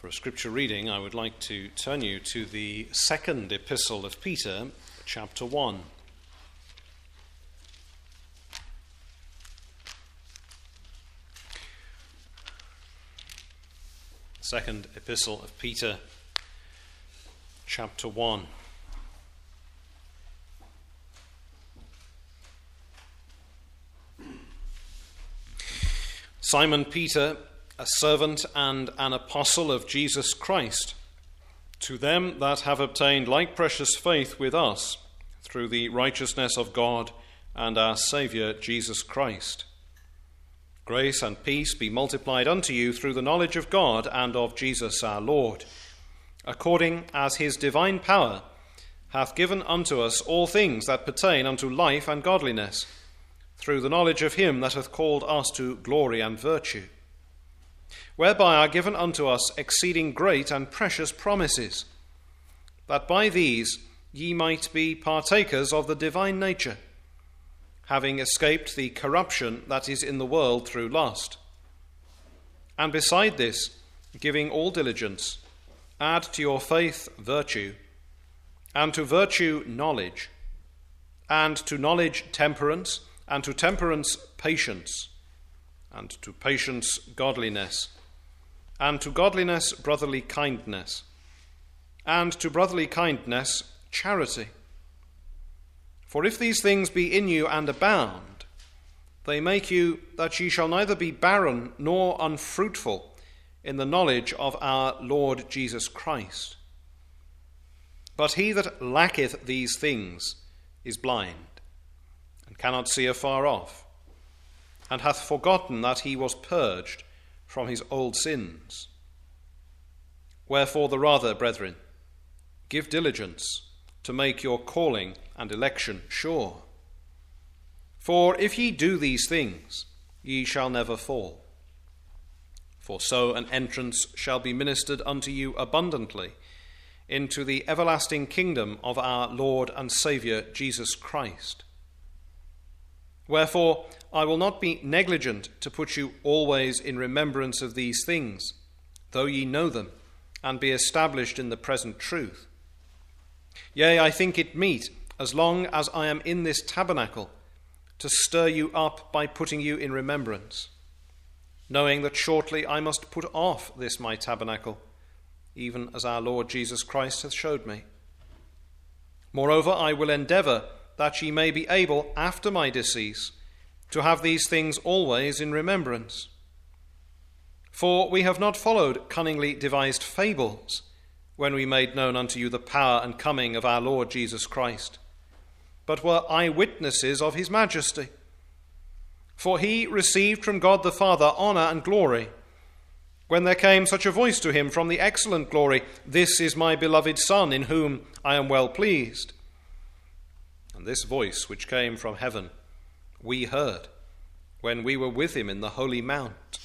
For a scripture reading, I would like to turn you to the second epistle of Peter, chapter 1. Second epistle of Peter, chapter 1. Simon Peter, a servant and an apostle of Jesus Christ, to them that have obtained like precious faith with us through the righteousness of God and our Saviour Jesus Christ. Grace and peace be multiplied unto you through the knowledge of God and of Jesus our Lord, according as his divine power hath given unto us all things that pertain unto life and godliness, through the knowledge of him that hath called us to glory and virtue, whereby are given unto us exceeding great and precious promises, that by these ye might be partakers of the divine nature, having escaped the corruption that is in the world through lust. And beside this, giving all diligence, add to your faith virtue, and to virtue knowledge, and to knowledge temperance, and to temperance patience, and to patience godliness, and to godliness brotherly kindness, and to brotherly kindness charity. For if these things be in you and abound, they make you that ye shall neither be barren nor unfruitful in the knowledge of our Lord Jesus Christ. But he that lacketh these things is blind, and cannot see afar off, and hath forgotten that he was purged from his old sins. Wherefore the rather, brethren, give diligence to make your calling and election sure. For if ye do these things, ye shall never fall. For so an entrance shall be ministered unto you abundantly into the everlasting kingdom of our Lord and Saviour Jesus Christ. Wherefore I will not be negligent to put you always in remembrance of these things, though ye know them, and be established in the present truth. Yea, I think it meet, as long as I am in this tabernacle, to stir you up by putting you in remembrance, knowing that shortly I must put off this my tabernacle, even as our Lord Jesus Christ hath showed me. Moreover, I will endeavour that ye may be able, after my decease, to have these things always in remembrance. For we have not followed cunningly devised fables, when we made known unto you the power and coming of our Lord Jesus Christ, but were eyewitnesses of his majesty. For he received from God the Father honour and glory, when there came such a voice to him from the excellent glory, This is my beloved Son, in whom I am well pleased. And this voice which came from heaven we heard when we were with him in the holy mount.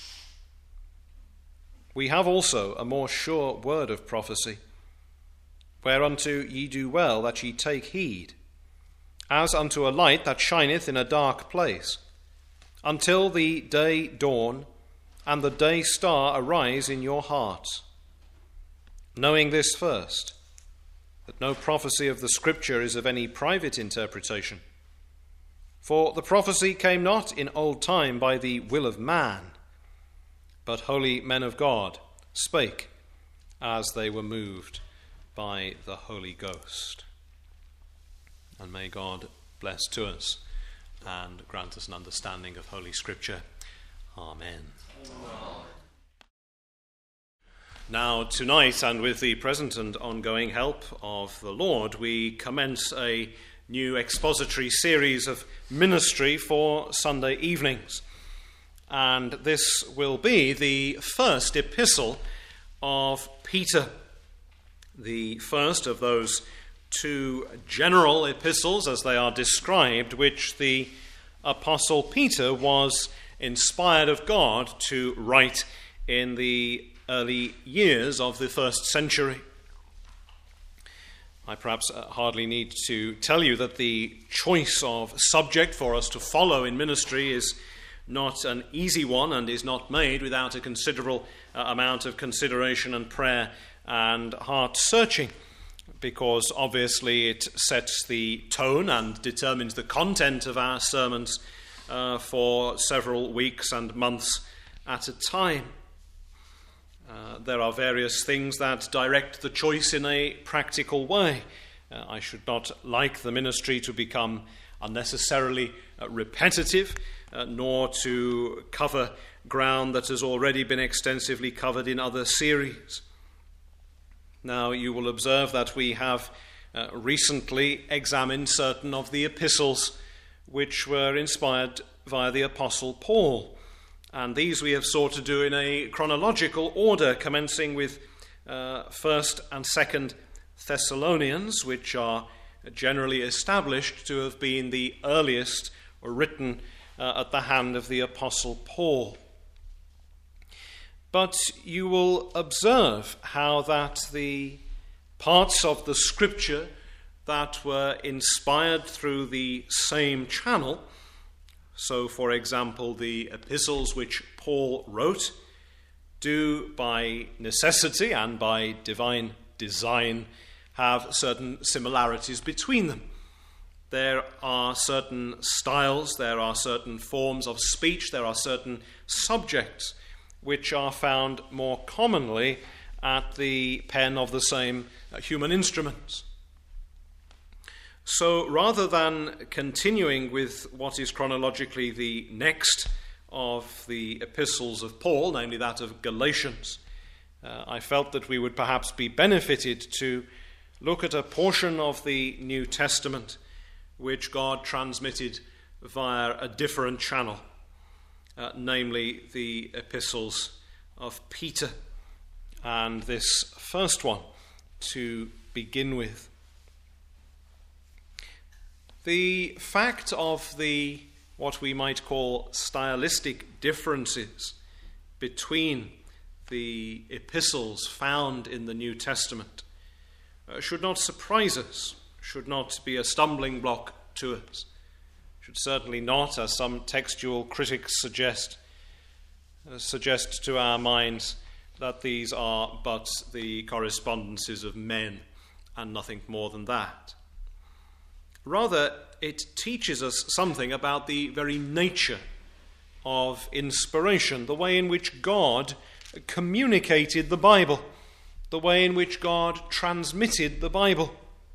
We have also a more sure word of prophecy, whereunto ye do well that ye take heed, as unto a light that shineth in a dark place, until the day dawn and the day star arise in your hearts. Knowing this first, that no prophecy of the Scripture is of any private interpretation. For the prophecy came not in old time by the will of man, but holy men of God spake as they were moved by the Holy Ghost. And may God bless to us and grant us an understanding of Holy Scripture. Amen. Amen. Now, tonight, and with the present and ongoing help of the Lord, we commence a new expository series of ministry for Sunday evenings. And this will be the first epistle of Peter, the first of those two general epistles, as they are described, which the Apostle Peter was inspired of God to write in the early years of the first century. I perhaps hardly need to tell you that the choice of subject for us to follow in ministry is not an easy one and is not made without a considerable amount of consideration and prayer and heart searching, because obviously it sets the tone and determines the content of our sermons for several weeks and months at a time. There are various things that direct the choice in a practical way. I should not like the ministry to become unnecessarily repetitive, nor to cover ground that has already been extensively covered in other series. Now, you will observe that we have recently examined certain of the epistles which were inspired via the Apostle Paul. And these we have sought to do in a chronological order, commencing with 1st and 2nd Thessalonians, which are generally established to have been the earliest written at the hand of the Apostle Paul. But you will observe how that the parts of the Scripture that were inspired through the same channel, so for example the epistles which Paul wrote, do by necessity and by divine design have certain similarities between them. There are certain styles, there are certain forms of speech, there are certain subjects which are found more commonly at the pen of the same human instruments. So rather than continuing with what is chronologically the next of the epistles of Paul, namely that of Galatians, I felt that we would perhaps be benefited to look at a portion of the New Testament which God transmitted via a different channel, namely the epistles of Peter, and this first one to begin with. The fact of the what we might call stylistic differences between the epistles found in the New Testament should not surprise us, should not be a stumbling block to us, should certainly not, as some textual critics suggest to our minds that these are but the correspondences of men and nothing more than that. Rather, it teaches us something about the very nature of inspiration, the way in which God communicated the Bible, the way in which God transmitted the Bible.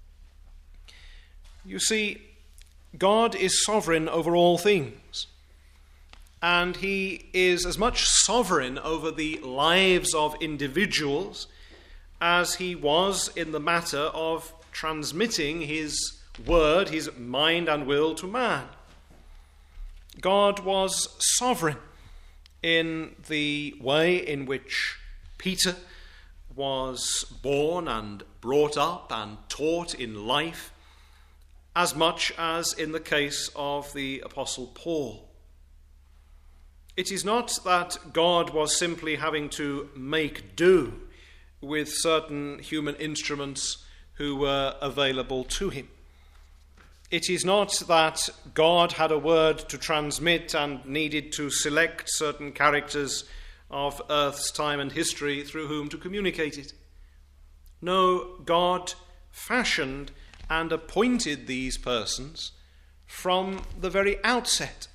You see, God is sovereign over all things, and he is as much sovereign over the lives of individuals as he was in the matter of transmitting his word, his mind and will to man. God was sovereign in the way in which Peter was born and brought up and taught in life, as much as in the case of the Apostle Paul. It is not that God was simply having to make do with certain human instruments who were available to him. It is not that God had a word to transmit and needed to select certain characters of earth's time and history through whom to communicate it. No, God fashioned and appointed these persons from the very outset.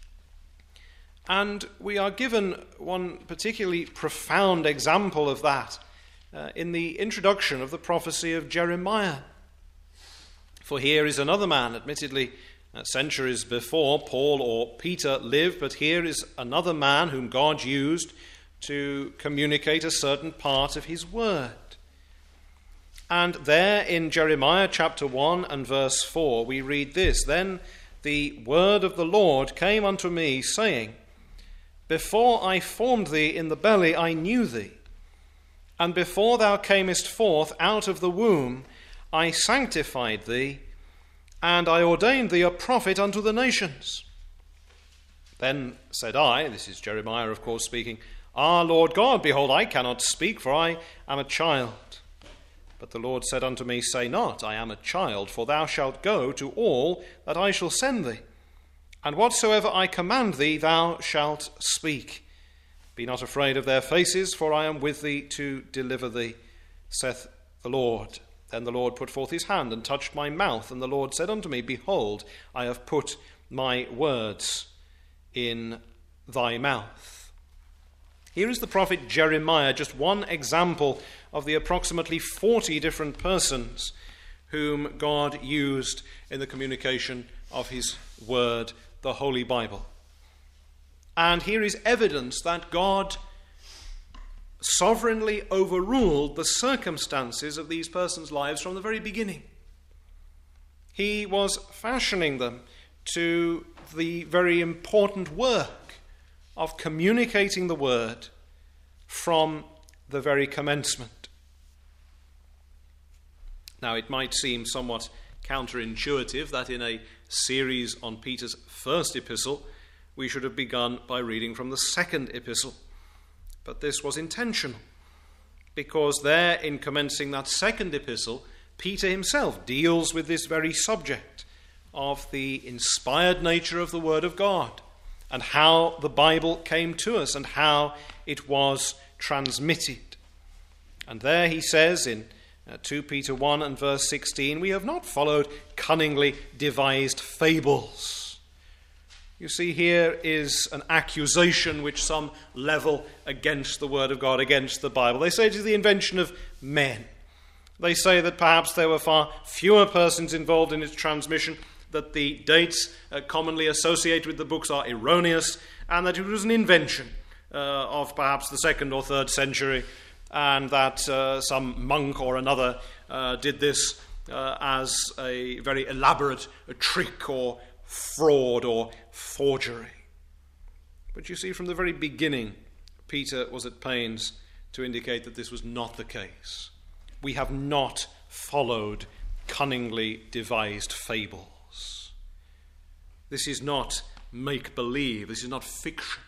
And we are given one particularly profound example of that in the introduction of the prophecy of Jeremiah. For here is another man, admittedly centuries before Paul or Peter lived, but here is another man whom God used to communicate a certain part of his word. And there in Jeremiah chapter 1 and verse 4 we read this: "Then the word of the Lord came unto me, saying, Before I formed thee in the belly I knew thee, and before thou camest forth out of the womb I sanctified thee, and I ordained thee a prophet unto the nations. Then said I," this is Jeremiah of course speaking, "Ah, Lord God, behold, I cannot speak, for I am a child. But the Lord said unto me, Say not, I am a child, for thou shalt go to all that I shall send thee, And whatsoever I command thee, thou shalt speak. Be not afraid of their faces, for I am with thee to deliver thee, saith the Lord. Then the Lord put forth his hand and touched my mouth, and the Lord said unto me, Behold, I have put my words in thy mouth. Here is the prophet Jeremiah, just one example of the approximately 40 different persons whom God used in the communication of his word, the Holy Bible. And here is evidence that God sovereignly overruled the circumstances of these persons' lives from the very beginning. He was fashioning them to the very important work of communicating the word from the very commencement. Now, it might seem somewhat counterintuitive that in a series on Peter's first epistle, we should have begun by reading from the second epistle. But this was intentional, because there, in commencing that second epistle, Peter himself deals with this very subject of the inspired nature of the Word of God, and how the Bible came to us, and how it was transmitted. And there he says in 2 Peter 1 and verse 16, we have not followed cunningly devised fables. You see, here is an accusation which some level against the Word of God, against the Bible. They say it is the invention of men. They say that perhaps there were far fewer persons involved in its transmission, that the dates commonly associated with the books are erroneous, and that it was an invention of perhaps the 2nd or 3rd century, and that some monk or another did this as a very elaborate trick or fraud or forgery. But you see, from the very beginning, Peter was at pains to indicate that this was not the case. We have not followed cunningly devised fables. This is not make-believe, this is not fiction.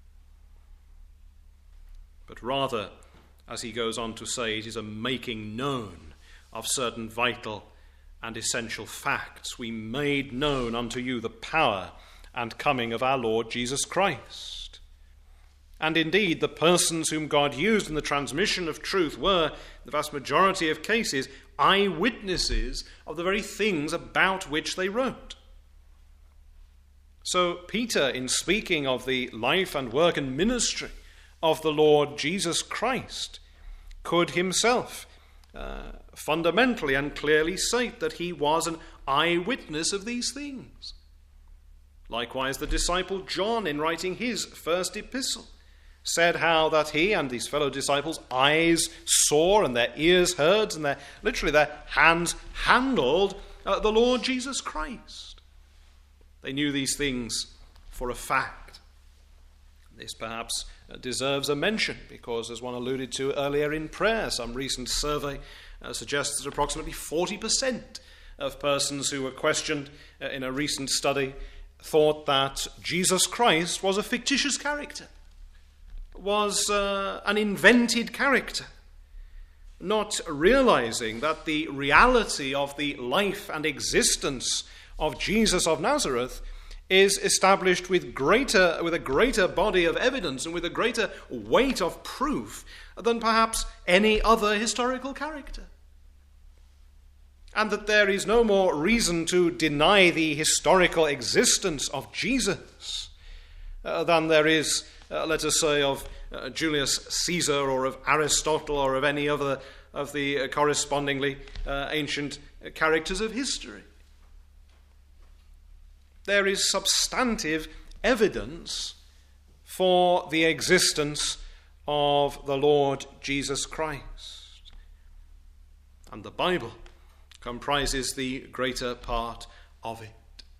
But rather, as he goes on to say, it is a making known of certain vital and essential facts. We made known unto you the power and coming of our Lord Jesus Christ. And indeed, the persons whom God used in the transmission of truth were, the vast majority of cases, eyewitnesses of the very things about which they wrote. So Peter, in speaking of the life and work and ministry of the Lord Jesus Christ, could himself fundamentally and clearly state that he was an eyewitness of these things. Likewise, the disciple John, in writing his first epistle, said how that he and his fellow disciples' eyes saw and their ears heard and their hands handled the Lord Jesus Christ. They knew these things for a fact. This perhaps deserves a mention because, as one alluded to earlier in prayer, some recent survey suggests that approximately 40% of persons who were questioned in a recent study thought that Jesus Christ was a fictitious character, was an invented character, not realizing that the reality of the life and existence of Jesus of Nazareth is established with a greater body of evidence and with a greater weight of proof than perhaps any other historical character. And that there is no more reason to deny the historical existence of Jesus than there is, let us say, of Julius Caesar or of Aristotle or of any other of the correspondingly ancient characters of history. There is substantive evidence for the existence of the Lord Jesus Christ. And the Bible comprises the greater part of it.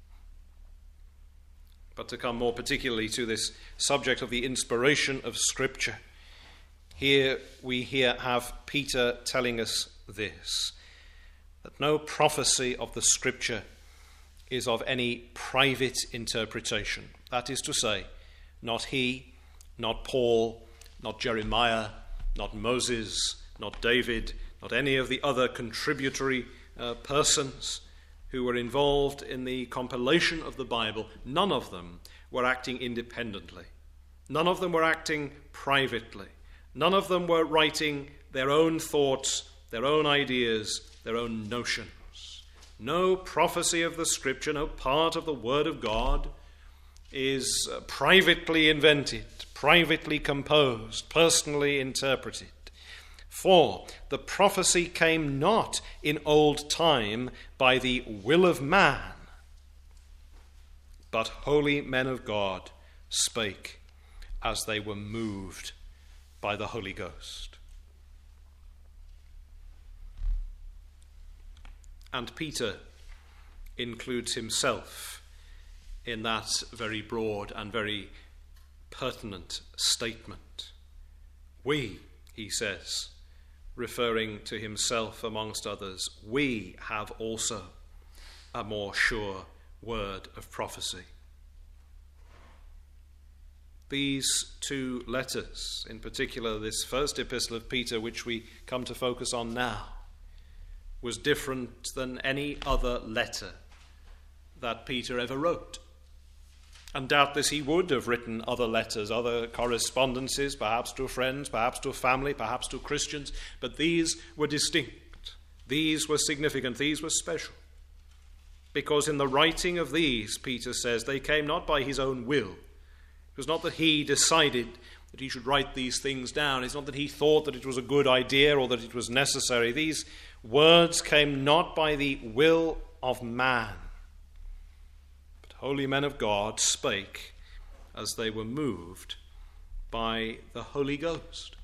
But to come more particularly to this subject of the inspiration of Scripture, here we have Peter telling us this, that no prophecy of the Scripture is of any private interpretation. That is to say, not he, not Paul, not Jeremiah, not Moses, not David, not any of the other contributory persons, who were involved in the compilation of the Bible, none of them were acting independently. None of them were acting privately. None of them were writing their own thoughts, their own ideas, their own notions. No prophecy of the Scripture, no part of the Word of God is privately invented, privately composed, personally interpreted. For the prophecy came not in old time by the will of man, but holy men of God spake as they were moved by the Holy Ghost. And Peter includes himself in that very broad and very pertinent statement. We, he says, referring to himself amongst others, we have also a more sure word of prophecy. These two letters, in particular this first epistle of Peter, which we come to focus on now, was different than any other letter that Peter ever wrote. And doubtless he would have written other letters, other correspondences, perhaps to friends, perhaps to a family, perhaps to Christians, but these were distinct. These were significant. These were special. Because in the writing of these, Peter says, they came not by his own will. It was not that he decided that he should write these things down. It's not that he thought that it was a good idea or that it was necessary. These words came not by the will of man. Holy men of God spake as they were moved by the Holy Ghost.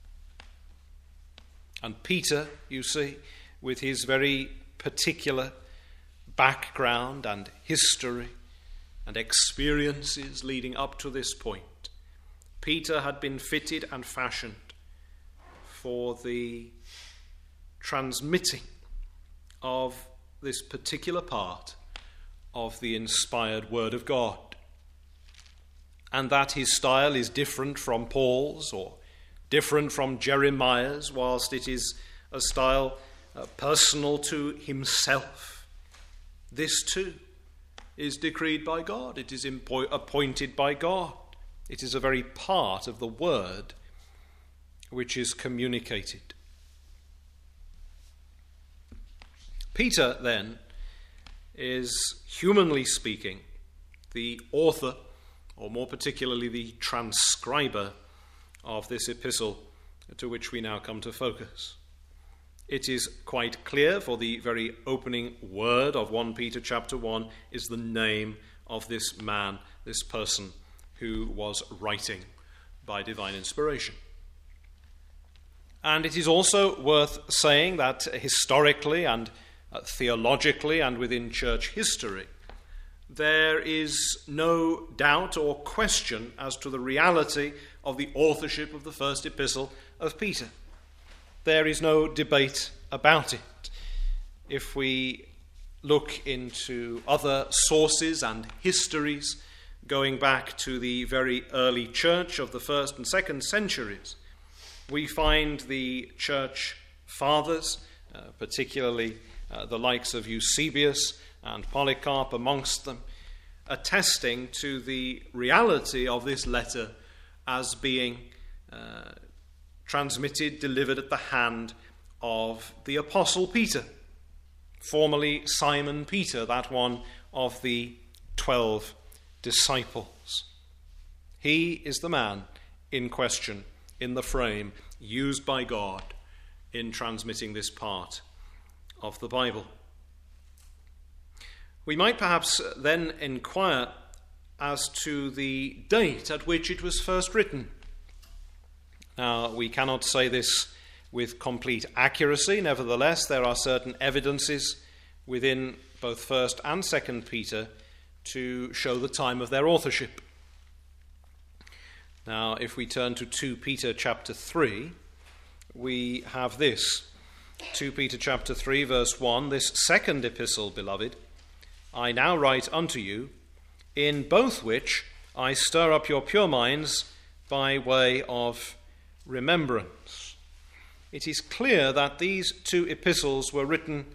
And Peter, you see, with his very particular background and history and experiences leading up to this point, Peter had been fitted and fashioned for the transmitting of this particular part of the inspired Word of God. And that his style is different from Paul's or different from Jeremiah's, whilst it is a style personal to himself. This too is decreed by God. It is appointed by God. It is a very part of the Word which is communicated. Peter, then, is, humanly speaking, the author, or more particularly the transcriber, of this epistle to which we now come to focus. It is quite clear, for the very opening word of 1 Peter chapter 1 is the name of this man, this person who was writing by divine inspiration. And it is also worth saying that historically and theologically and within church history, there is no doubt or question as to the reality of the authorship of the first epistle of Peter. There is no debate about it. If we look into other sources and histories going back to the very early church of the first and second centuries, we find the church fathers, particularly the likes of Eusebius and Polycarp amongst them, attesting to the reality of this letter as being transmitted, delivered at the hand of the Apostle Peter, formerly Simon Peter, that one of the 12 disciples. He is the man in question, in the frame used by God in transmitting this part of the Bible. We might perhaps then inquire as to the date at which it was first written. Now, we cannot say this with complete accuracy. Nevertheless, there are certain evidences within both 1st and 2nd Peter to show the time of their authorship. Now, if we turn to 2 Peter chapter 3, we have this. 2 Peter chapter 3, verse 1, this second epistle, beloved, I now write unto you, in both which I stir up your pure minds by way of remembrance. It is clear that these two epistles were written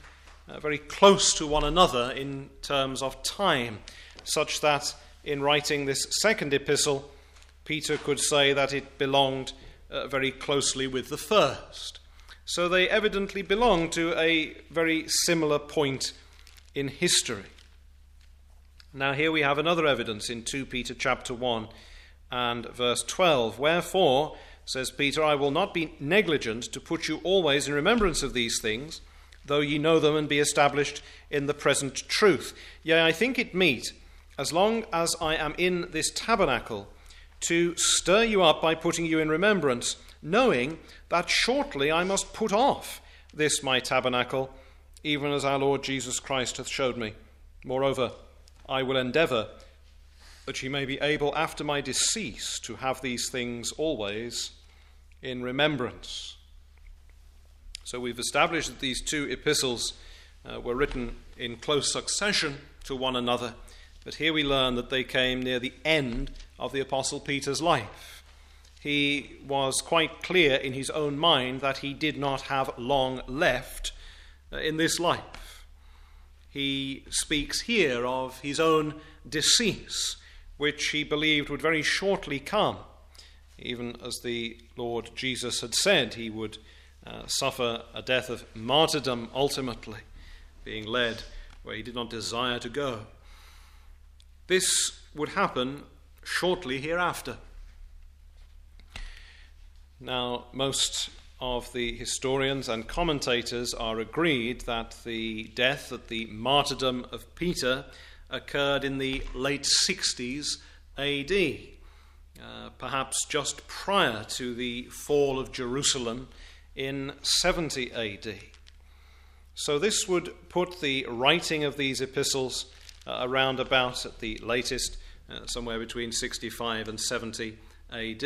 very close to one another in terms of time, such that in writing this second epistle, Peter could say that it belonged very closely with the first. So they evidently belong to a very similar point in history. Now here we have another evidence in 2 Peter chapter 1 and verse 12. Wherefore, says Peter, I will not be negligent to put you always in remembrance of these things, though ye know them and be established in the present truth. Yea, I think it meet, as long as I am in this tabernacle, to stir you up by putting you in remembrance, knowing that shortly I must put off this my tabernacle, even as our Lord Jesus Christ hath showed me. Moreover, I will endeavour that ye may be able after my decease to have these things always in remembrance. So we've established that these two epistles were written in close succession to one another, but here we learn that they came near the end of the Apostle Peter's life. He was quite clear in his own mind that he did not have long left in this life. He speaks here of his own decease, which he believed would very shortly come, even as the Lord Jesus had said he would suffer a death of martyrdom ultimately, being led where he did not desire to go. This would happen shortly hereafter. Now, most of the historians and commentators are agreed that the death, that the martyrdom of Peter occurred in the late 60s AD, perhaps just prior to the fall of Jerusalem in 70 AD. So this would put the writing of these epistles around about at the latest, somewhere between 65 and 70 AD.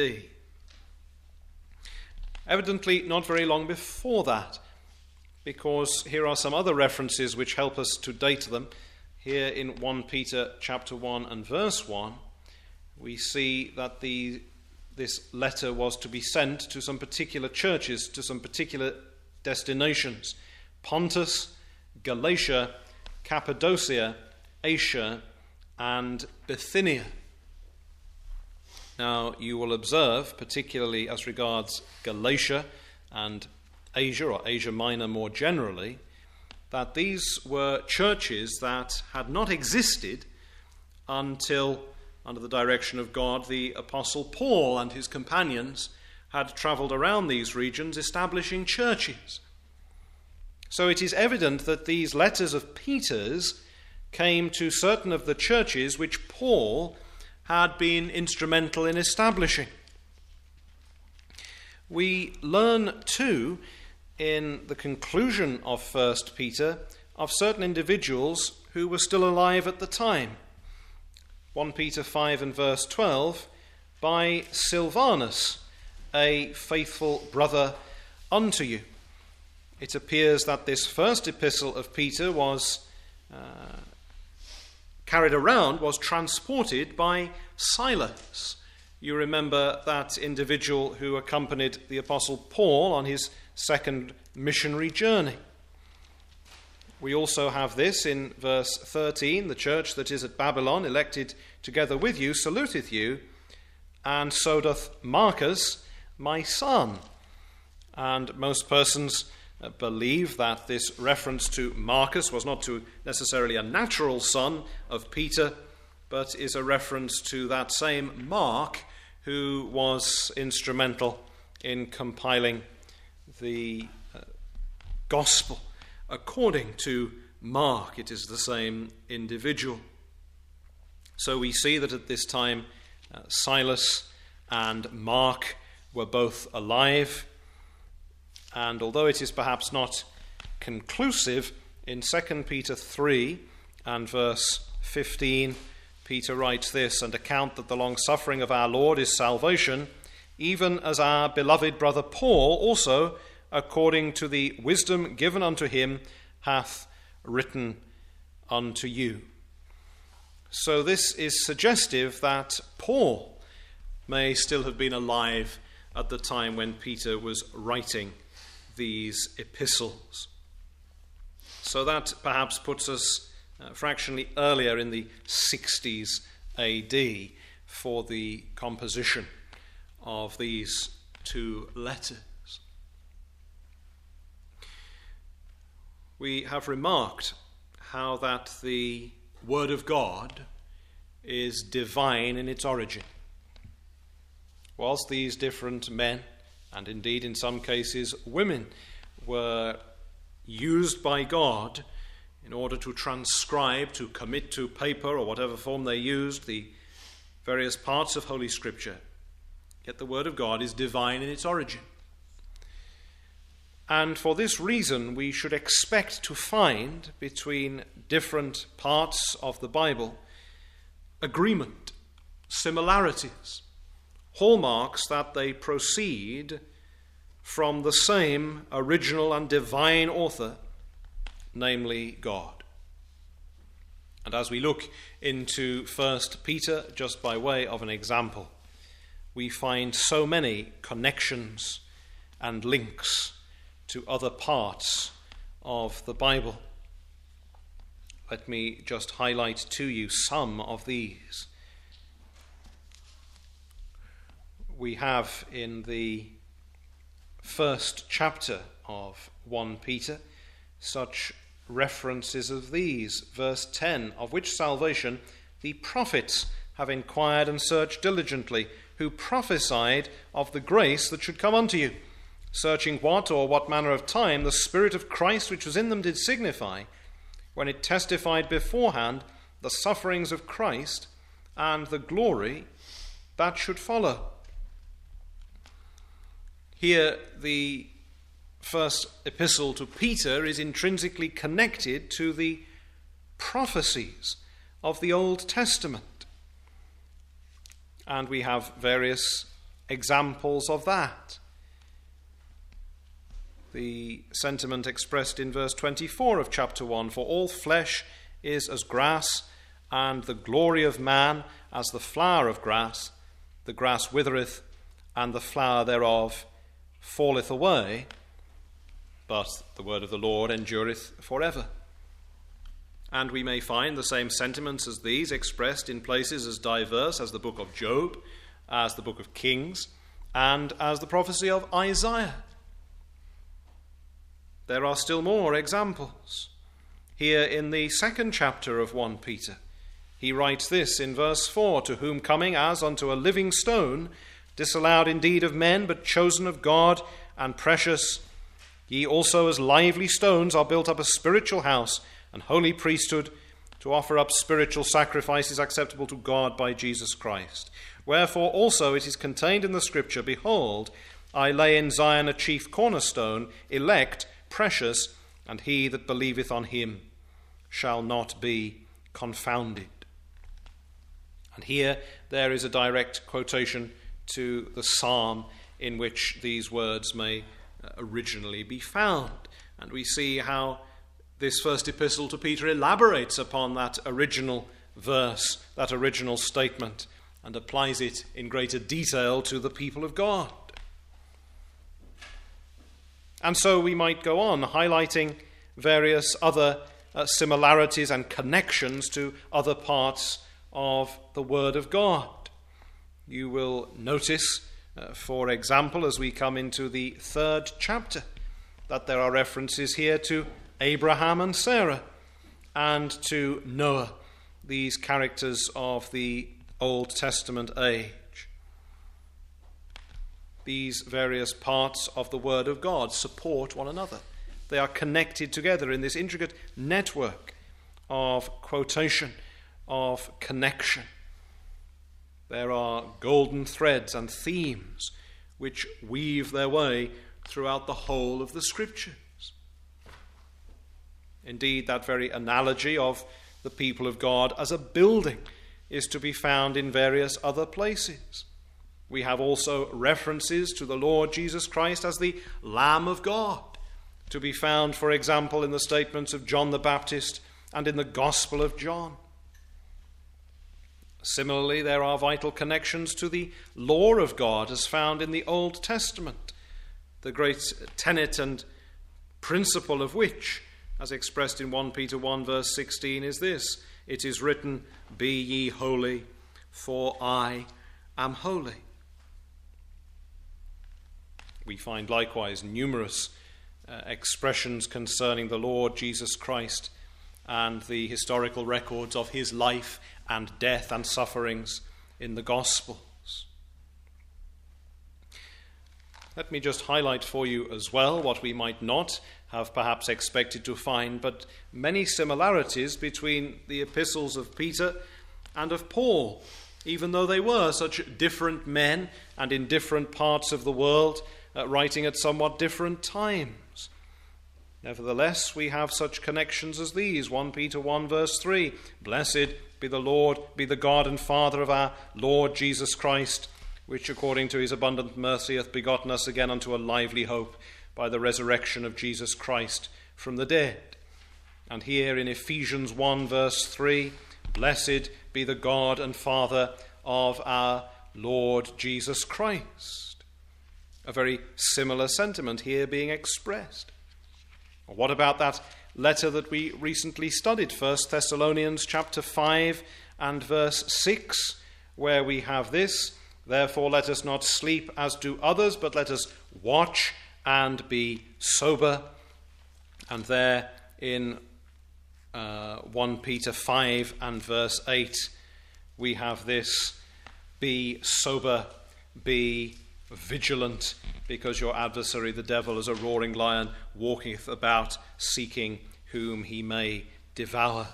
Evidently not very long before that, because here are some other references which help us to date them. Here in 1 Peter chapter 1 and verse 1, we see that this letter was to be sent to some particular churches, to some particular destinations: Pontus, Galatia, Cappadocia, Asia, and Bithynia. Now, you will observe, particularly as regards Galatia and Asia, or Asia Minor more generally, that these were churches that had not existed until, under the direction of God, the Apostle Paul and his companions had travelled around these regions establishing churches. So it is evident that these letters of Peter's came to certain of the churches which Paul had been instrumental in establishing. We learn too, in the conclusion of 1 Peter, of certain individuals who were still alive at the time. 1 Peter 5 and verse 12, by Silvanus, a faithful brother unto you. It appears that this first epistle of Peter was carried around, was transported by Silas. You remember that individual who accompanied the Apostle Paul on his second missionary journey. We also have this in verse 13, the church that is at Babylon, elected together with you, saluteth you, and so doth Marcus, my son. And most persons believe that this reference to Marcus was not to necessarily a natural son of Peter, but is a reference to that same Mark who was instrumental in compiling the gospel according to Mark. It is the same individual. So we see that at this time Silas and Mark were both alive. And although it is perhaps not conclusive, in 2 Peter 3 and verse 15, Peter writes this, and account that the long-suffering of our Lord is salvation, even as our beloved brother Paul also, according to the wisdom given unto him, hath written unto you. So this is suggestive that Paul may still have been alive at the time when Peter was writing these epistles. So that perhaps puts us fractionally earlier in the 60s AD for the composition of these two letters. We have remarked how that the Word of God is divine in its origin. Whilst these different men, and indeed in some cases women, were used by God in order to transcribe, to commit to paper or whatever form they used, the various parts of Holy Scripture, yet the Word of God is divine in its origin. And for this reason, we should expect to find between different parts of the Bible agreement, similarities, hallmarks that they proceed from the same original and divine author, namely God. And as we look into 1 Peter, just by way of an example, we find so many connections and links to other parts of the Bible. Let me just highlight to you some of these. We have in the first chapter of 1 Peter such references of these. Verse 10, of which salvation the prophets have inquired and searched diligently, who prophesied of the grace that should come unto you, searching what manner of time the Spirit of Christ which was in them did signify, when it testified beforehand the sufferings of Christ and the glory that should follow. Here, the first epistle to Peter is intrinsically connected to the prophecies of the Old Testament. And we have various examples of that. The sentiment expressed in verse 24 of chapter 1, for all flesh is as grass, and the glory of man as the flower of grass. The grass withereth, and the flower thereof falleth away, but the word of the Lord endureth forever. And we may find the same sentiments as these expressed in places as diverse as the book of Job, as the book of Kings, and as the prophecy of Isaiah. There are still more examples. Here in the second chapter of 1 Peter, he writes this in verse 4, to whom coming as unto a living stone, disallowed indeed of men, but chosen of God and precious, ye also as lively stones are built up a spiritual house, and holy priesthood, to offer up spiritual sacrifices acceptable to God by Jesus Christ. Wherefore also it is contained in the Scripture, behold, I lay in Zion a chief cornerstone, elect, precious, and he that believeth on him shall not be confounded. And here there is a direct quotation to the psalm in which these words may originally be found. And we see how this first epistle to Peter elaborates upon that original verse, that original statement, and applies it in greater detail to the people of God. And so we might go on highlighting various other similarities and connections to other parts of the Word of God. You will notice, for example, as we come into the third chapter, that there are references here to Abraham and Sarah and to Noah, these characters of the Old Testament age. These various parts of the Word of God support one another. They are connected together in this intricate network of quotation, of connection. There are golden threads and themes which weave their way throughout the whole of the Scriptures. Indeed, that very analogy of the people of God as a building is to be found in various other places. We have also references to the Lord Jesus Christ as the Lamb of God, to be found, for example, in the statements of John the Baptist and in the Gospel of John. Similarly, there are vital connections to the law of God as found in the Old Testament, the great tenet and principle of which as expressed in 1 Peter 1 verse 16, is this: "It is written, be ye holy, for I am holy." We find likewise numerous expressions concerning the Lord Jesus Christ and the historical records of his life and death and sufferings in the Gospels. Let me just highlight for you as well what we might not have perhaps expected to find, but many similarities between the epistles of Peter and of Paul, even though they were such different men and in different parts of the world, writing at somewhat different times. Nevertheless, we have such connections as these. 1 Peter 1 verse 3, "Blessed be the Lord, be the God and Father of our Lord Jesus Christ, which according to his abundant mercy hath begotten us again unto a lively hope by the resurrection of Jesus Christ from the dead." And here in Ephesians 1 verse 3, "Blessed be the God and Father of our Lord Jesus Christ." A very similar sentiment here being expressed. What about that letter that we recently studied, 1 Thessalonians chapter 5 and verse 6, where we have this: "Therefore let us not sleep as do others, but let us watch and be sober." And there in 1 Peter 5 and verse 8, we have this: "Be sober, be vigilant, because your adversary the devil as a roaring lion walketh about, seeking whom he may devour."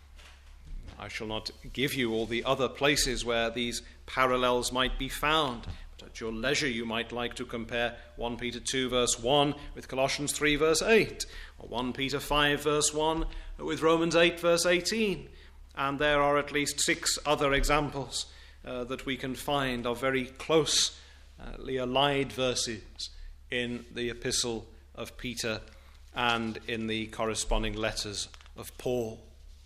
I shall not give you all the other places where these parallels might be found, but at your leisure you might like to compare 1 Peter 2 verse 1 with Colossians 3 verse 8, or 1 Peter 5 verse 1 with Romans 8 verse 18. And there are at least 6 other examples that we can find of very closely allied verses in the epistle of Peter and in the corresponding letters of Paul.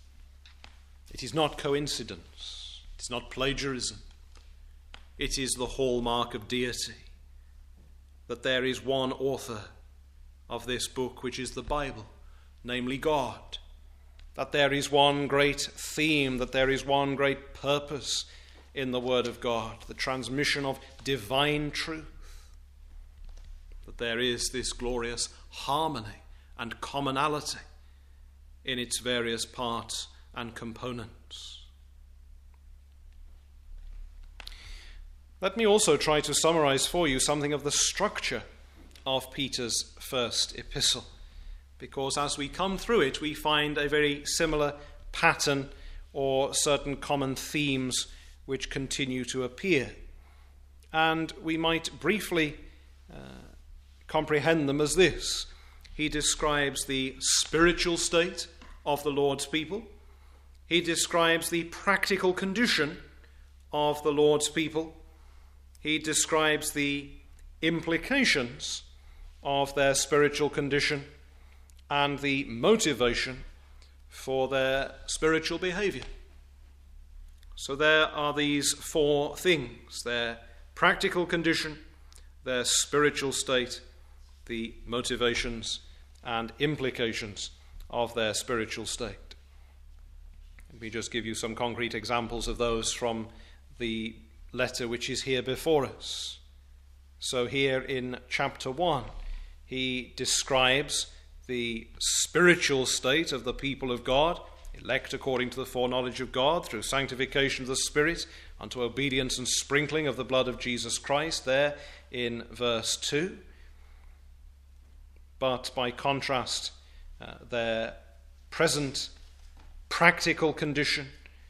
It is not coincidence. It is not plagiarism. It is the hallmark of deity that there is one author of this book, which is the Bible, namely God. That there is one great theme, that there is one great purpose in the Word of God, the transmission of divine truth. That there is this glorious harmony and commonality in its various parts and components. Let me also try to summarize for you something of the structure of Peter's first epistle, because as we come through it, we find a very similar pattern or certain common themes which continue to appear. And we might briefly comprehend them as this. He describes the spiritual state of the Lord's people. He describes the practical condition of the Lord's people. He describes the implications of their spiritual condition and the motivation for their spiritual behavior. So there are these 4 things: their practical condition, their spiritual state, the motivations and implications of their spiritual state. Let me just give you some concrete examples of those from the letter which is here before us. So here in chapter 1, he describes the spiritual state of the people of God, elect according to the foreknowledge of God, through sanctification of the Spirit, unto obedience and sprinkling of the blood of Jesus Christ, there in verse 2. But by contrast, their present practical condition,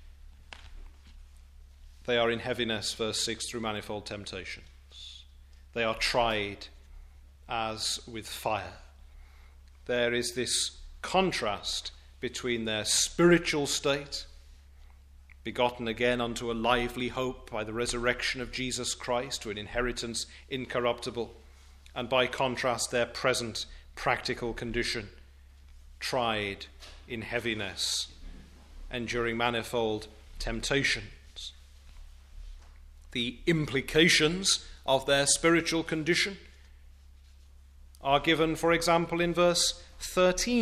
they are in heaviness, verse 6, through manifold temptations. They are tried as with fire. There is this contrast between their spiritual state, begotten again unto a lively hope by the resurrection of Jesus Christ, to an inheritance incorruptible, and by contrast their present practical condition, tried in heaviness, enduring manifold temptations. The implications of their spiritual condition are given, for example, in verse 13,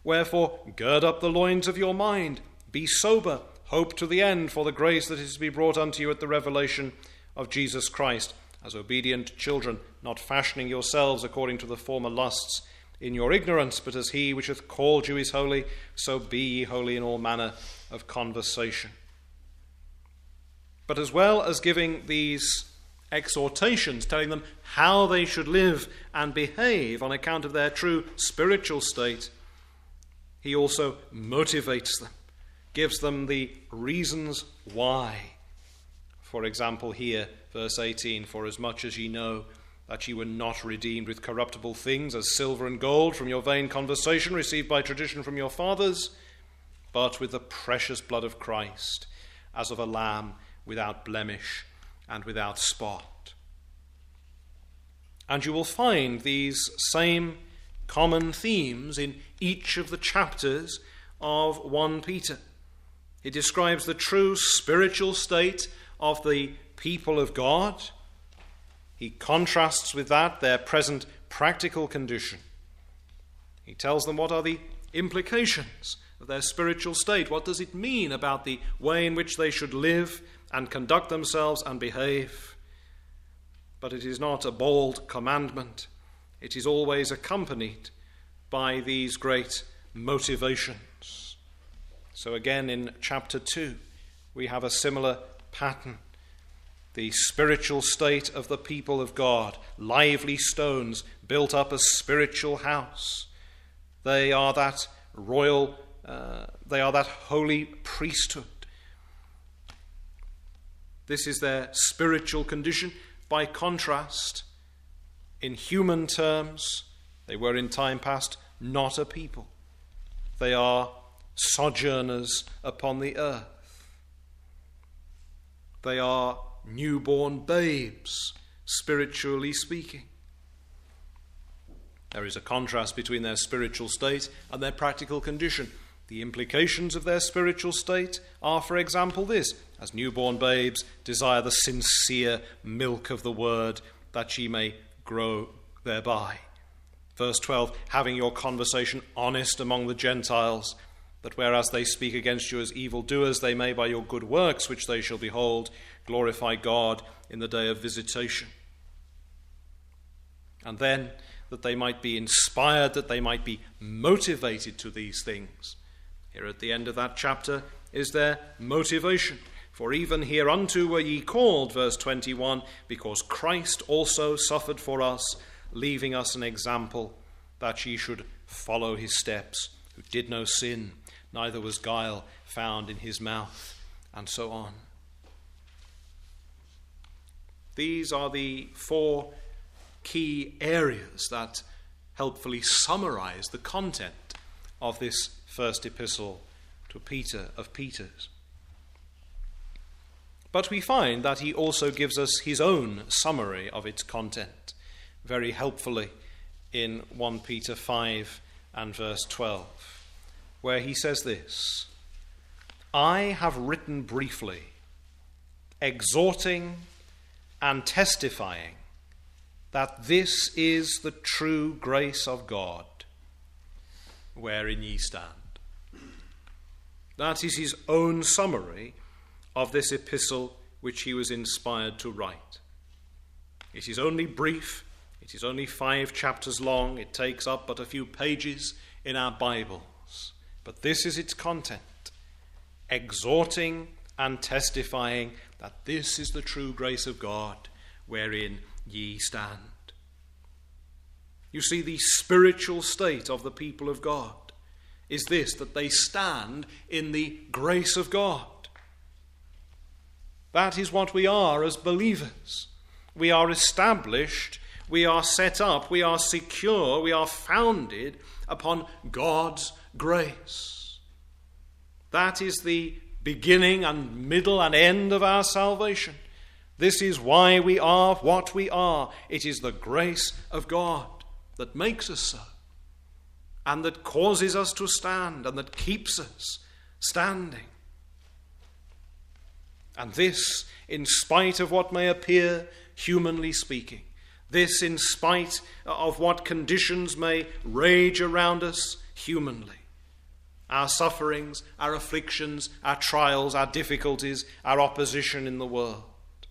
Wherefore, gird up the loins of your mind, be sober, hope to the end for the grace that is to be brought unto you at the revelation of Jesus Christ, as obedient children, not fashioning yourselves according to the former lusts in your ignorance, but as he which hath called you is holy, so be ye holy in all manner of conversation. But as well as giving these exhortations, telling them how they should live and behave on account of their true spiritual state, he also motivates them, gives them the reasons why. For example, here, verse 18, for as much as ye know that ye were not redeemed with corruptible things as silver and gold from your vain conversation received by tradition from your fathers, but with the precious blood of Christ, as of a lamb without blemish and without spot. And you will find these same common themes in each of the chapters of 1 Peter. He describes the true spiritual state of the people of God. He contrasts with that their present practical condition. He tells them what are the implications of their spiritual state. What does it mean about the way in which they should live and conduct themselves and behave? But it is not a bald commandment. It is always accompanied by these great motivations. So again in chapter 2, we have a similar pattern. The spiritual state of the people of God, lively stones built up a spiritual house. They are that royal, they are that holy priesthood. This is their spiritual condition. By contrast, in human terms, they were in time past not a people. They are sojourners upon the earth. They are newborn babes, spiritually speaking. There is a contrast between their spiritual state and their practical condition. The implications of their spiritual state are, for example, this: as newborn babes, desire the sincere milk of the word, that ye may grow thereby. Verse 12, having your conversation honest among the Gentiles, that whereas they speak against you as evildoers, they may by your good works, which they shall behold, glorify God in the day of visitation. And then that they might be inspired, that they might be motivated to these things. Here at the end of that chapter is their motivation. For even hereunto were ye called, verse 21, because Christ also suffered for us, leaving us an example, that ye should follow his steps, who did no sin, neither was guile found in his mouth, and so on. These are the 4 key areas that helpfully summarize the content of this first epistle to Peter of Peter's. But we find that he also gives us his own summary of its content, very helpfully in 1 Peter 5 and verse 12, where he says this: I have written briefly, exhorting and testifying that this is the true grace of God, wherein ye stand. That is his own summary of this epistle which he was inspired to write. It is only brief. It is only 5 chapters long. It takes up but a few pages in our Bibles. But this is its content: exhorting and testifying that this is the true grace of God, wherein ye stand. You see, the spiritual state of the people of God is this, that they stand in the grace of God. That is what we are as believers. We are established, we are set up, we are secure, we are founded upon God's grace. That is the beginning and middle and end of our salvation. This is why we are what we are. It is the grace of God that makes us so, and that causes us to stand, and that keeps us standing. And this, in spite of what may appear, humanly speaking, this in spite of what conditions may rage around us humanly, our sufferings, our afflictions, our trials, our difficulties, our opposition in the world.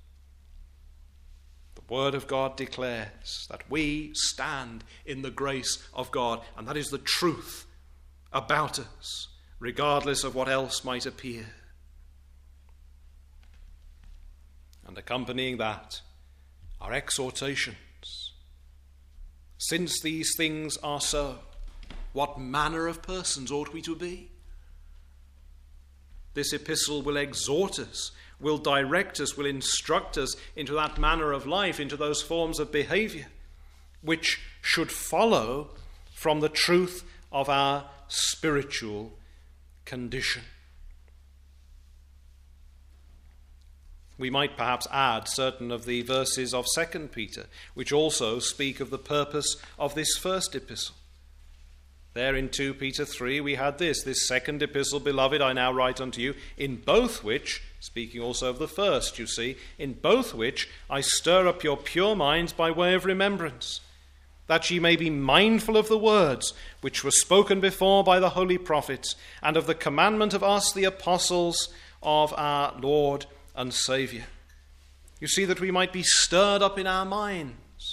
The Word of God declares that we stand in the grace of God, and that is the truth about us, regardless of what else might appear. And accompanying that are exhortations. Since these things are so, what manner of persons ought we to be? This epistle will exhort us, will direct us, will instruct us into that manner of life, into those forms of behavior which should follow from the truth of our spiritual condition. We might perhaps add certain of the verses of 2 Peter, which also speak of the purpose of this first epistle. There in 2 Peter 3 we had this second epistle, beloved, I now write unto you, in both which, speaking also of the first, you see, in both which I stir up your pure minds by way of remembrance, that ye may be mindful of the words which were spoken before by the holy prophets, and of the commandment of us, the apostles of our Lord and Saviour. You see, that we might be stirred up in our minds.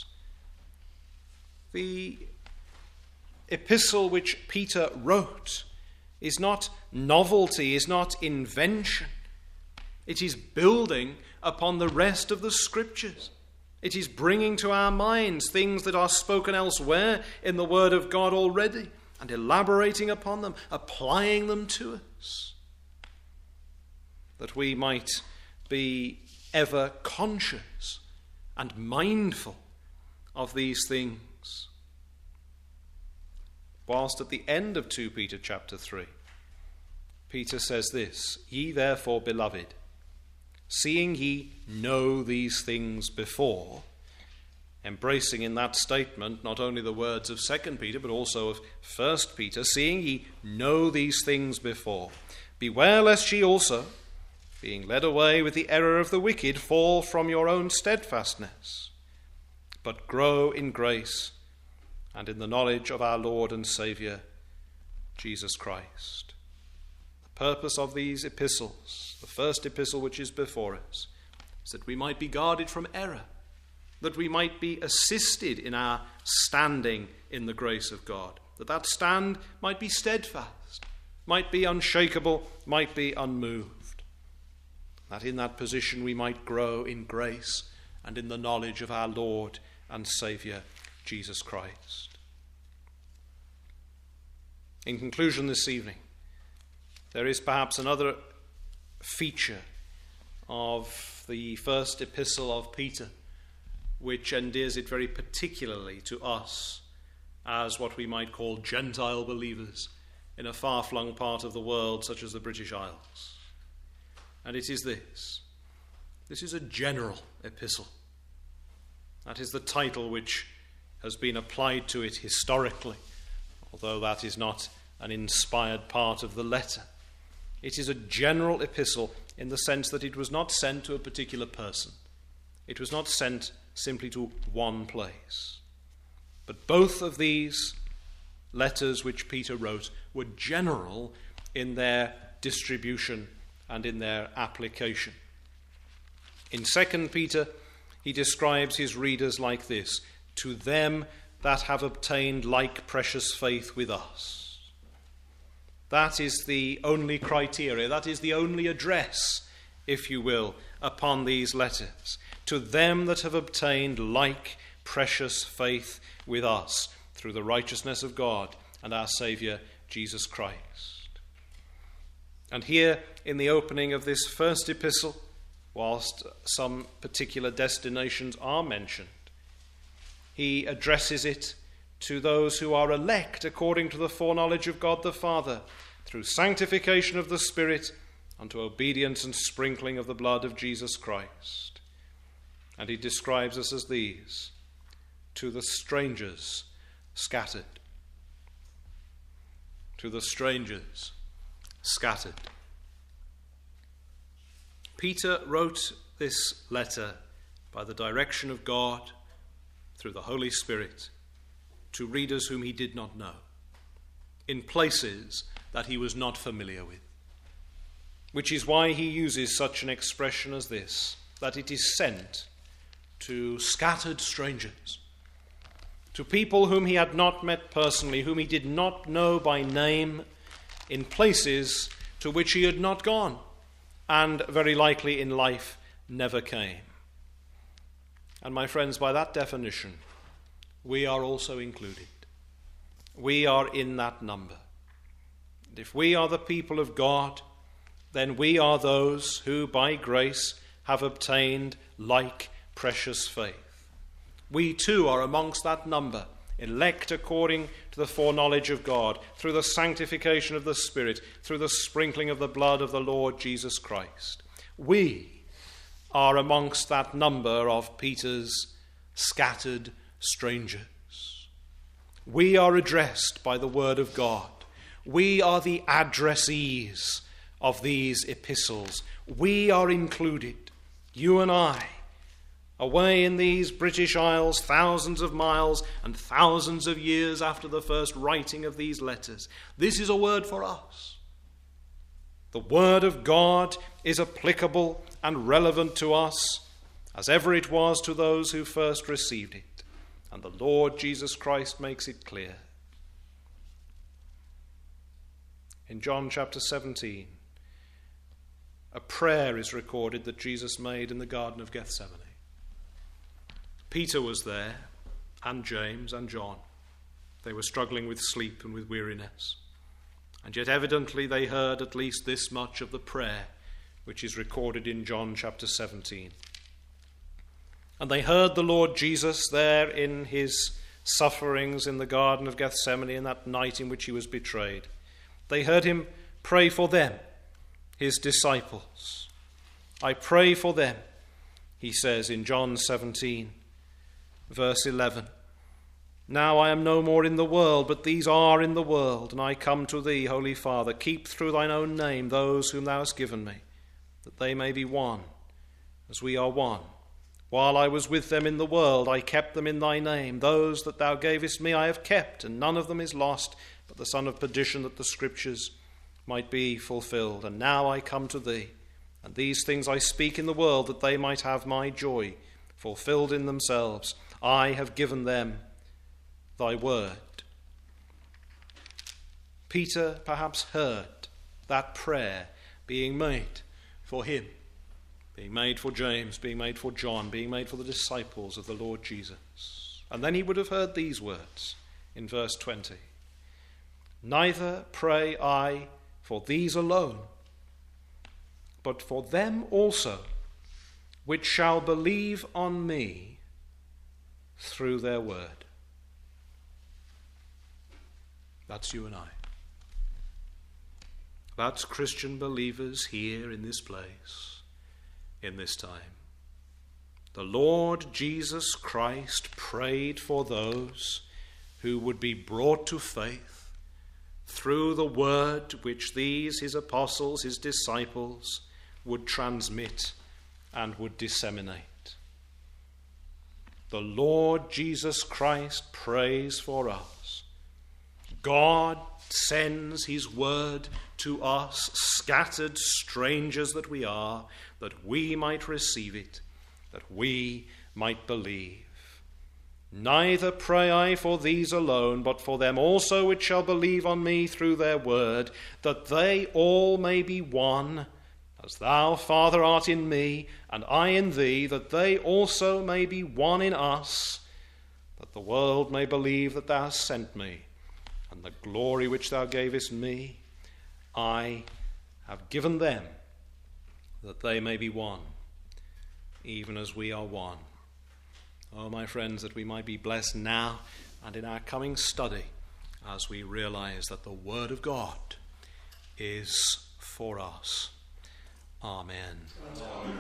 The epistle which Peter wrote is not novelty, is not invention. It is building upon the rest of the Scriptures. It is bringing to our minds things that are spoken elsewhere in the Word of God already, and elaborating upon them, applying them to us, that we might be ever conscious and mindful of these things. Whilst at the end of 2 Peter chapter 3, Peter says this, Ye therefore, beloved, seeing ye know these things before, embracing in that statement not only the words of 2 Peter but also of 1 Peter, seeing ye know these things before, beware lest ye also, being led away with the error of the wicked, fall from your own steadfastness, but grow in grace and in the knowledge of our Lord and Saviour, Jesus Christ. The purpose of these epistles, the first epistle which is before us, is that we might be guarded from error, that we might be assisted in our standing in the grace of God, that stand might be steadfast, might be unshakable, might be unmoved, that in that position we might grow in grace and in the knowledge of our Lord and Saviour, Jesus Christ. In conclusion this evening, there is perhaps another feature of the first epistle of Peter which endears it very particularly to us as what we might call Gentile believers in a far-flung part of the world such as the British Isles. And it is this. This is a general epistle. That is the title which has been applied to it historically, although that is not an inspired part of the letter. It is a general epistle in the sense that it was not sent to a particular person. It was not sent simply to one place. But both of these letters which Peter wrote were general in their distribution and in their application. In 2 Peter, he describes his readers like this, to them that have obtained like precious faith with us. That is the only criteria, that is the only address, if you will, upon these letters. To them that have obtained like precious faith with us, through the righteousness of God and our Saviour, Jesus Christ. And here, in the opening of this first epistle, whilst some particular destinations are mentioned, he addresses it to those who are elect according to the foreknowledge of God the Father, through sanctification of the Spirit, unto obedience and sprinkling of the blood of Jesus Christ. And he describes us as these, to the strangers scattered. To the strangers scattered. Peter wrote this letter by the direction of God through the Holy Spirit to readers whom he did not know, in places that he was not familiar with. Which is why he uses such an expression as this, that it is sent to scattered strangers, to people whom he had not met personally, whom he did not know by name, in places to which he had not gone, and very likely in life never came. And my friends, by that definition, we are also included. We are in that number. And if we are the people of God, then we are those who by grace have obtained like precious faith. We too are amongst that number, elect according to the foreknowledge of God, through the sanctification of the Spirit, through the sprinkling of the blood of the Lord Jesus Christ. We are amongst that number of Peter's scattered strangers. We are addressed by the word of God. We are the addressees of these epistles. We are included, you and I, away in these British Isles, thousands of miles and thousands of years after the first writing of these letters. This is a word for us. The word of God is applicable and relevant to us as ever it was to those who first received it. And the Lord Jesus Christ makes it clear. In John chapter 17, a prayer is recorded that Jesus made in the Garden of Gethsemane. Peter was there, and James and John. They were struggling with sleep and with weariness. And yet evidently they heard at least this much of the prayer which is recorded in John chapter 17. And they heard the Lord Jesus there in his sufferings in the Garden of Gethsemane in that night in which he was betrayed. They heard him pray for them, his disciples. I pray for them, he says in John 17, verse 11. Now I am no more in the world, but these are in the world, and I come to thee, Holy Father. Keep through thine own name those whom thou hast given me, that they may be one, as we are one. While I was with them in the world, I kept them in thy name. Those that thou gavest me I have kept, and none of them is lost, but the son of perdition, that the scriptures might be fulfilled. And now I come to thee, and these things I speak in the world, that they might have my joy fulfilled in themselves. I have given them thy word. Peter perhaps heard that prayer being made for him, being made for James, being made for John, being made for the disciples of the Lord Jesus. And then he would have heard these words in verse 20. Neither pray I for these alone, but for them also which shall believe on me through their word. That's you and I. That's Christian believers here in this place, in this time. The Lord Jesus Christ prayed for those who would be brought to faith through the word which these, his apostles, his disciples, would transmit and would disseminate. The Lord Jesus Christ prays for us. God sends his word to us, scattered strangers that we are, that we might receive it, that we might believe. Neither pray I for these alone, but for them also which shall believe on me through their word, that they all may be one, as thou, Father, art in me, and I in thee, that they also may be one in us, that the world may believe that thou hast sent me, and the glory which thou gavest me, I have given them, that they may be one, even as we are one. Oh, my friends, that we might be blessed now and in our coming study as we realize that the Word of God is for us. Amen. Amen.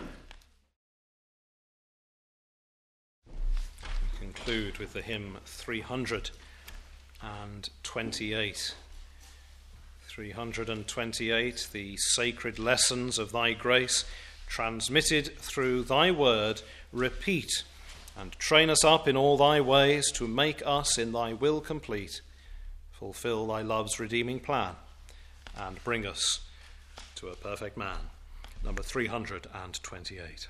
We conclude with the hymn 328. 328, the sacred lessons of thy grace, transmitted through thy word, repeat and train us up in all thy ways to make us in thy will complete, fulfill thy love's redeeming plan, and bring us to a perfect man. Number 328.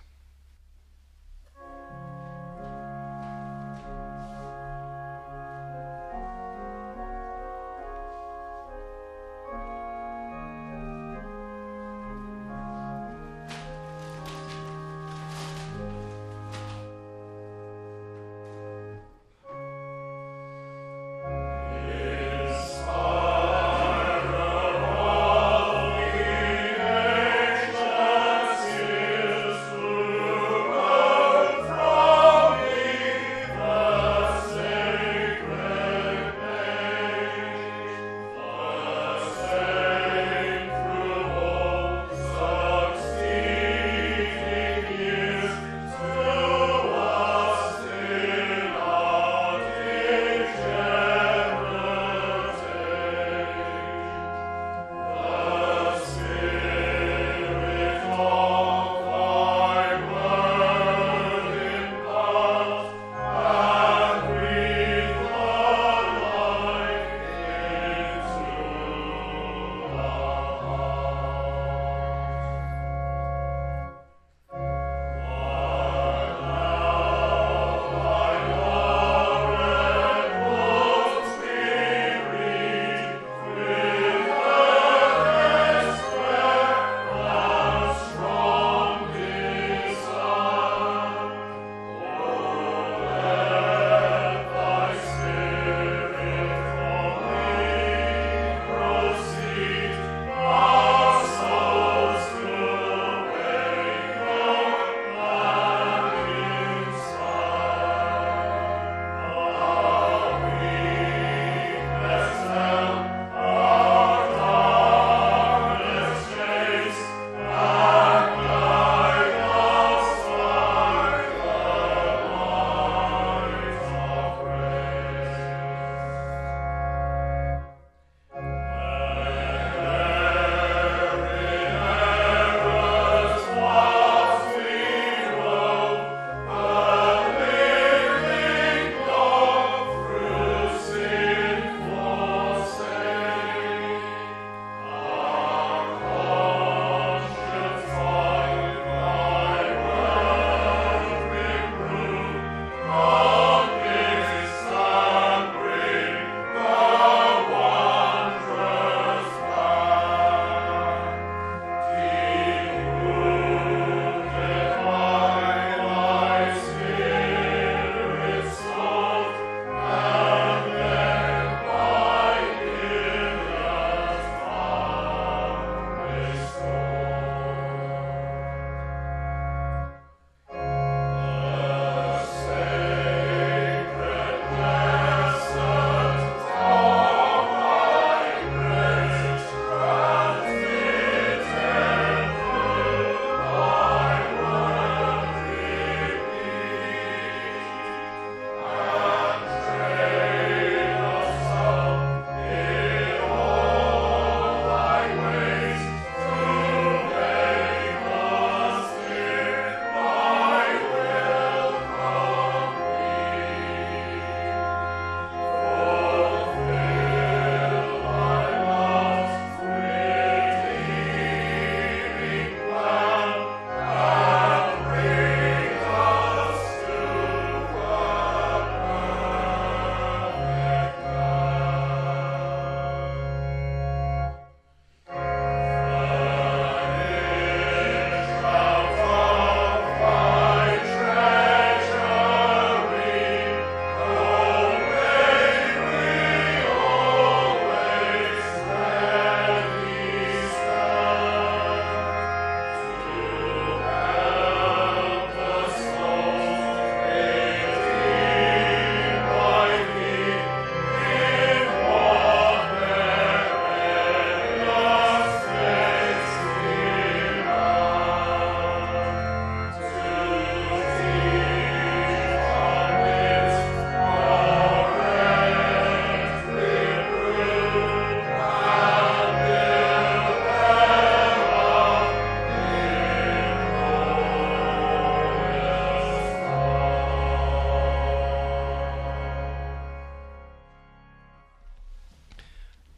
Is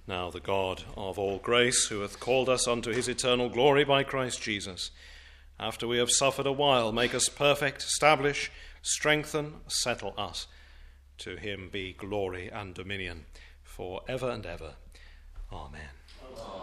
Now the God of all grace, who hath called us unto his eternal glory by Christ Jesus, after we have suffered a while, make us perfect, establish, strengthen, settle us. To him be glory and dominion for ever and ever. Amen. Amen.